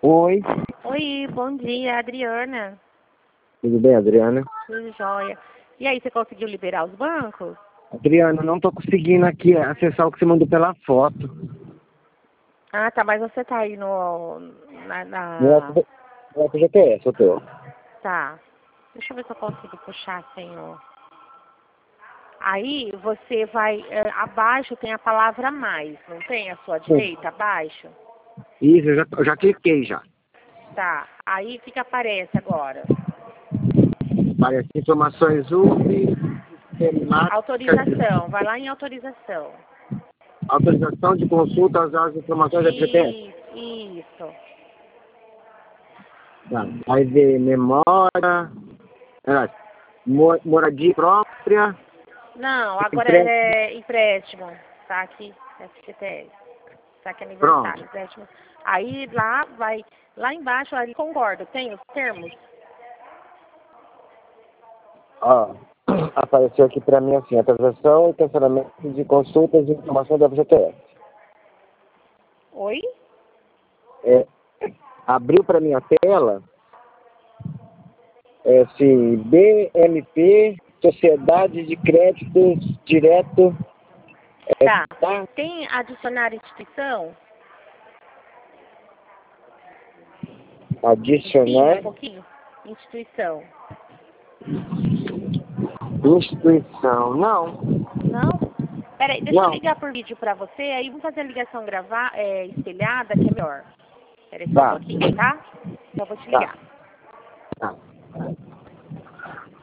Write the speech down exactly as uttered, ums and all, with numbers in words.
Oi, Oi, bom dia, Adriana. tudo bem, Adriana? Tudo jóia. E aí, você conseguiu liberar os bancos? Adriana, não tô conseguindo aqui acessar o que você mandou pela foto. Ah, tá, mas você tá aí no... Na, No na... F G T S, eu tô. Tá. Deixa eu ver se eu consigo puxar sem o... Aí, você vai... é, abaixo tem a palavra mais, não tem? À sua direita, abaixo? Isso, eu já, eu já cliquei já. Tá. Aí, o que que aparece agora? Parece informações U B I, temática, Autorização. Vai lá em autorização. autorização de consulta às informações da F G T S. Isso, isso. Tá. Aí ver memória, é, mo- moradia própria, Não, agora empre... é empréstimo. Tá aqui, F G T S. Tá aqui aniversário, pronto. empréstimo. Aí lá vai, lá embaixo, ali concordo, tem os termos? Ó, apareceu aqui pra mim assim, autorização e cancelamento de consultas e informação da F G T S. Oi? É, abriu para mim a tela, é assim, B M P, Sociedade de Crédito Direto, é, Tá. tá? Tem adicionar instituição? Em cima, um Adicionar pouquinho? Instituição. instituição. Não, Não? Peraí, deixa eu não, ligar por vídeo pra você, aí vamos fazer a ligação gravar, é, espelhada, que é melhor. Peraí só um tá, pouquinho, tá? Então eu vou te tá, ligar. tá.